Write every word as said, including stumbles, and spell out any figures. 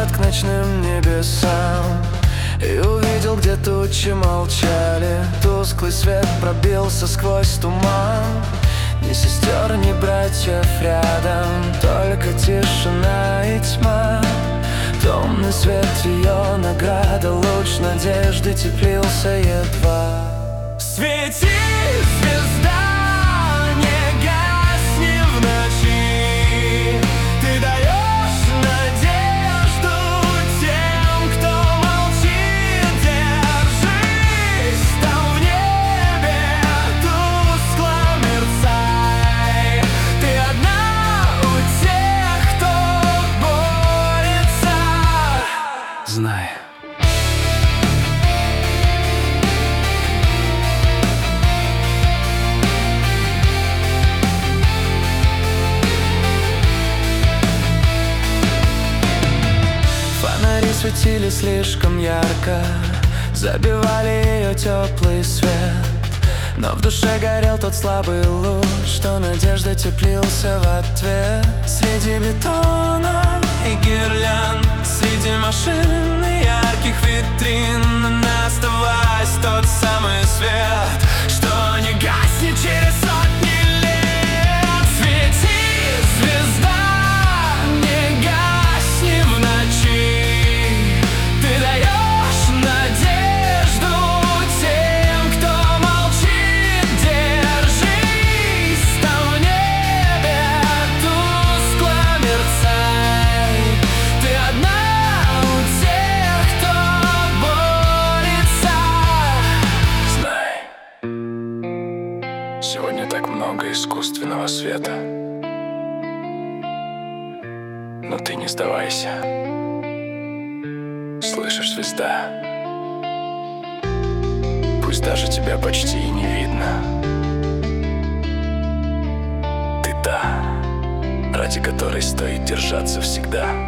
взгляд к ночным небесам и увидел, где тучи молчали. Тусклый свет пробился сквозь туман. Ни сестер, ни братьев рядом, только тишина и тьма. Томный свет ее награда, луч надежды теплился едва. Свети, звезда, не гасни в ночи. Ты даешь надежду тем, кто молчит. Держись там в небе, тускло мерцай. Ты одна у тех, кто борется. Знай. Фонари светили слишком ярко, забивали ее теплый свет. Но в душе горел тот слабый луч, что надежда теплился в ответ. Среди бетона и гирлянд, среди машин и ярких витрин, оставаясь тот самый свет, что не гаснет через сотни лет. Свети, звезда, не гасни в ночи. Ты даешь надежду тем, кто молчит. Держись там в небе, тускло мерцай. Ты одна у тех, кто борется. Знай, сегодня так много искусственного света, но ты не сдавайся. Слышишь, звезда? Пусть даже тебя почти и не видно. Ты та, ради которой стоит держаться всегда.